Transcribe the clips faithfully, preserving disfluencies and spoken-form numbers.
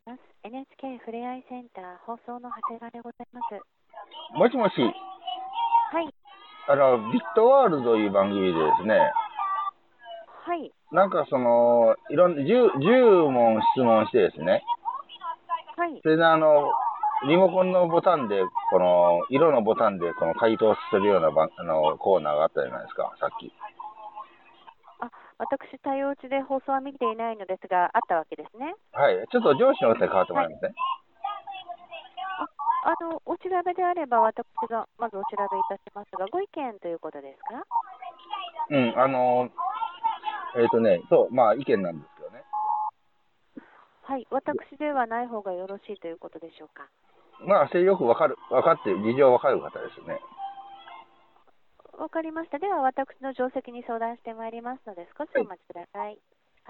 ます。エヌエイチケー ふれあいセンター放送の長谷川でございます。 もしもし、 はい。 あの、ビットワールドという番組でですね、 はい。 なんかその、いろんなじゅう、じゅう問質問してですね、 はい。 それであの、リモコンのボタンで、この、色のボタンでこの回答するような番あのコーナーがあったじゃないですか、さっき。 あ、私、対応中で放送は見ていないのですが、あったわけですね。 はい。ちょっと上司の方に変わってもはい。 らえますね。 あ、あの、お調べであれば、私がまずお調べいたしますが、ご意見ということですか？ うん、あの、えっ、とね、そう、まあ意見なんですけどね。 はい。私ではない方がよろしいということでしょうか？ まあ、それよくわかる、わかってる、事情わかる方ですね。 わかりました。では、私の定石に相談してまいりますので、少しはい。 お待ちください。はい。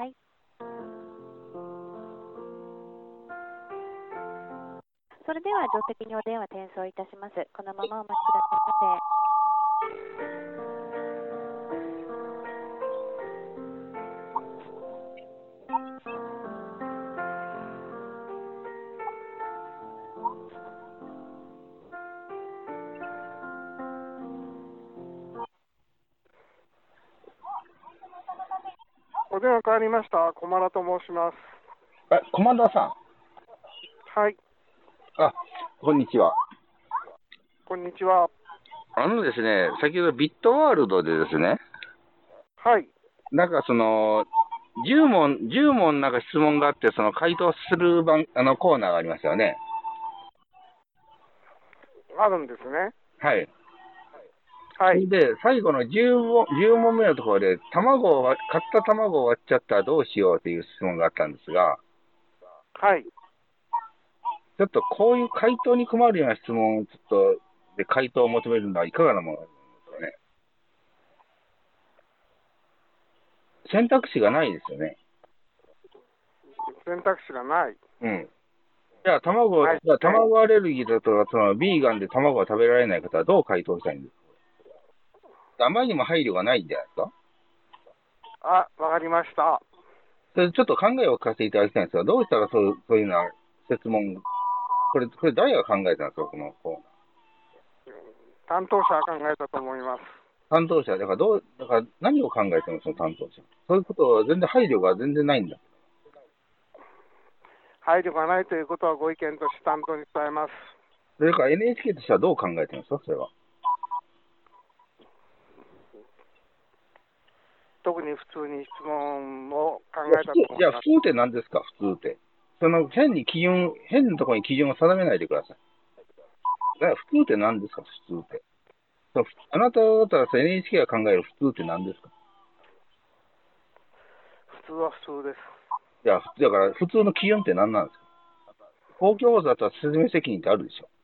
それでは、定石にお電話転送いたします。このままお待ちくださいませ。 お電話変わりました。小丸と申します。 あ、駒田さはい、 ん。あ、こんにちは。 こんにちは。 あのですね、先ほどビットワールドでですね、 はい、 なんかその、じゅう問、じゅう問なんか質問があって、その回答する番、あのコーナーがありますよね。 あるんですね。 はい。 はい、 それで、最後のじゅう問、じゅう問目のところで、卵を割、買った卵を割っちゃったらどうしようという質問があったんですが、 はい。 ちょっとこういう回答に困るような質問をちょっと、で回答を求めるのはいかがなものですかね。選択肢がないですよね。 選択肢がない。 うん。じゃあ、卵、 はい、 じゃあ、卵アレルギーだとか、その、ビーガンで卵が食べられない方はどう回答したいんですか？あまりにも配慮がないんじゃないですか？ あ、わかりました。 それちょっと考えを聞かせていただきたいんですが、どうしたらそういう、そういうような質問、これ、これ誰が考えたんですか、このコーナー。 担当者が考えたと思います。 担当者、だからどう、だから何を考えてるの、その担当者。そういうことは全然配慮が全然ないんだ。 配慮がないということはご意見として担当に伝えます。 それから エヌエイチケー としてはどう考えてるんですか、それは。 特に普通に質問を考いや、 えた普通、じゃあと思います。 普通って何ですか、普通って。その、変に基準、変なところに基準を定めないでください。だから普通って何ですか、普通って。そうあなただったら エヌエイチケー が考える普通って何ですか？ 普通は普通です。 いや、だから普通の基準って何なんですか？公共放送だったら説明責任ってあるでしょ。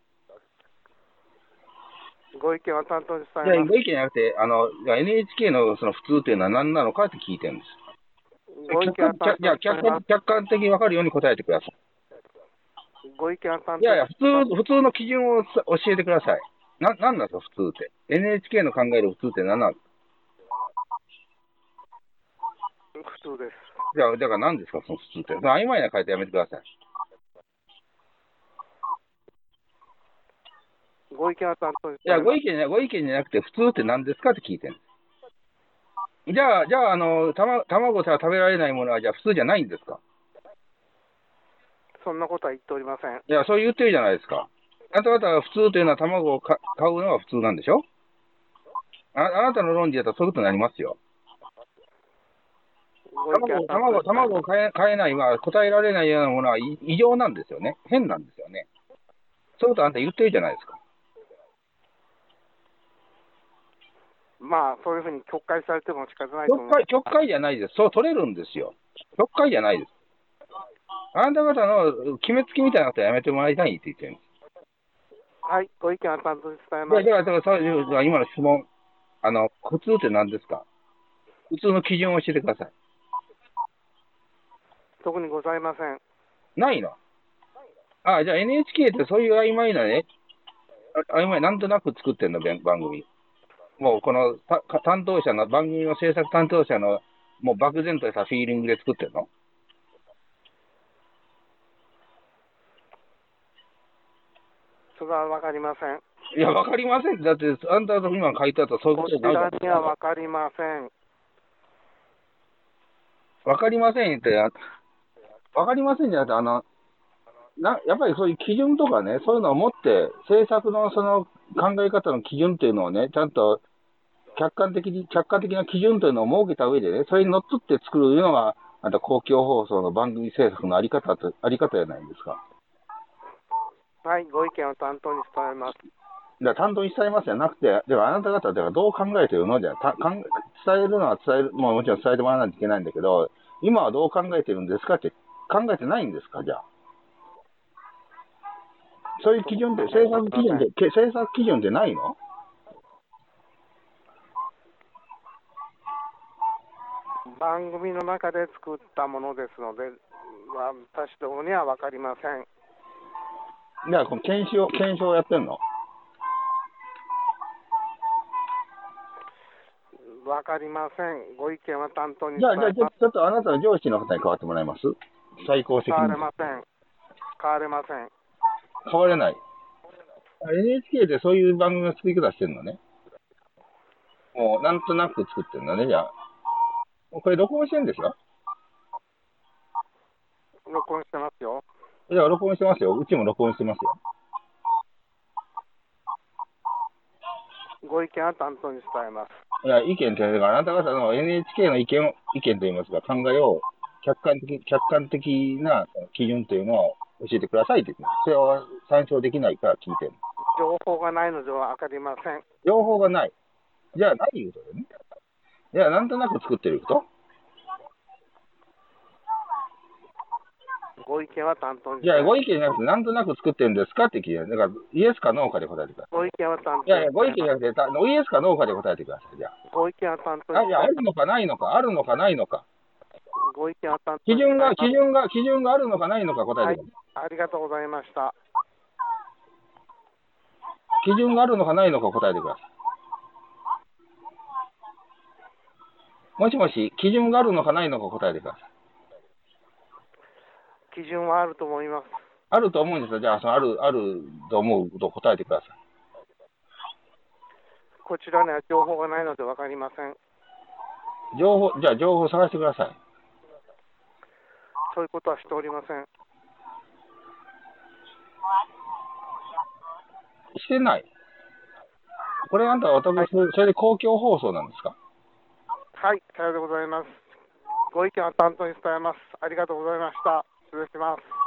ご意見は担当に伝じゃあ、 えます。 ご意見じゃなくて、あの、じゃあ エヌエイチケー のその普通っていうのは何なのかって聞いてるんです。 ご意客観、 見は担当じゃあ客観、 に伝えます。 客観的に分かるように答えてください。 ご意見は担いやいや、 当に普通、普通の基準をさ教えてください。な、なんなんですか、普通って。エヌエイチケー の考える普通って何なんですか？ 普通です。 じゃあ、だから何ですか、その普通って。その曖昧な回答やめてください。 ご意見は担当にいや、 伝えます。 ご意見じゃ、ご意見じゃなくて、普通って何ですかって聞いてるんです。じゃあ、じゃあ、あの、たま、卵さ、食べられないものは、じゃあ普通じゃないんですか？ そんなことは言っておりません。 いや、そう言ってるじゃないですか。あなた方は普通というのは卵をか買うのは普通なんでしょ？あ、あなたの論理だったらそういうことになりますよ。 ご意見は卵、 担当に卵、 伝えます。 卵を買え、買えない、まあ、答えられないようなものは異異常なんですよね。変なんですよね。そういうことあんた言ってるじゃないですか。 まあ、そういうふうに曲解されても仕方ないと思います。 曲解、曲解じゃないです。そう取れるんですよ。曲解じゃないです。あなた方の決めつきみたいなことはやめてもらいたいって言ってるんです。 はい、ご意見は担当に伝えで、 ます。 だから、だからそういう、今の質問、あの、普通って何ですか？普通の基準を教えてください。 特にございません。 ないの？あ、じゃあ エヌエイチケー ってそういう曖昧なね、あ曖昧、なんとなく作ってんの、番番組。もうこのた担当者の、番組の制作担当者の、もう漠然としたフィーリングで作ってるの？ それは分かりません。 いや、わかりません。だって、あんたが今書いてあったらそういうこことちらになるには分かりません。 わかりませんって、あわかりませんじゃなくて、あの、な、やっぱりそういう基準とかね、そういうのを持って、政策のその考え方の基準っていうのをね、ちゃんと客観的に、客観的な基準というのを設けた上でね、それにのっとって作るのが、あと公共放送の番組制作のあり方と、あり方じゃないですか。 はい、ご意見を担当に伝えます。 だから担当に伝えますじゃなくて、ではあなた方ではどう考えているのじゃたかん伝えるのは伝える、もうもちろん伝えてもらわないといけないんだけど、今はどう考えているんですかって考えてないんですか、じゃあ。そういう基準って、政策基準って、け政策基準ってないの？ 番組の中で作ったものですので、私どもには分かりません。 だからこの検証、検証をやってんの？ 分かりません。ご意見は担当にじゃあ、 伝えます。 じゃあちょっとあなたの上司の方に代わってもらえます？最高責変われ任者。 ません。変われません。 変われない。エヌエイチケー でそういう番組の作り方してるのね。もうなんとなく作ってるのね、じゃあ。これ録音してるんでしょ？ 録音してますよ。 いや、録音してますよ。うちも録音してますよ。 ご意見は担当に伝えます。 いや、意見って、あなた方の エヌエイチケー の意見を、意見といいますか、考えを客観的、客観的な基準というのを教えてくださいって言ってそれは参照できないから聞いてる。 情報がないのでは分かりません。 情報がない。じゃあ何言うとね。じゃあなんとなく作ってる人？ ご意見は担当にいや、 伝えます。 ご意見じゃなくて、なんとなく作ってるんですかって聞いてる。だから、イエスかノーかで答えてくださご意見は担い。いやいや、 当に伝えます。 ご意見じゃなくて、たイエスかノーかで答えてください。じゃご意見は担当あ。あ、いや、あに伝えます。 るのかないのか、あるのかないのか。 ご意見は担当に伝え基準が、 ます。 基準が、基準があるのかないのか答えてください。 ありがとうございました。 基準があるのかないのか答えてください。もしもし、基準があるのかないのか答えてください。 基準はあると思います。 あると思うんですよ。じゃあ、そのある、あると思うことを答えてください。 こちらには情報がないので分かりません。 情報、じゃあ情報を探してください。 そういうことはしておりません。 してない。これあんたは私、 はい、 それで公共放送なんですか？ はい、さようでございます。ご意見は担当に伝えます。ありがとうございました。失礼します。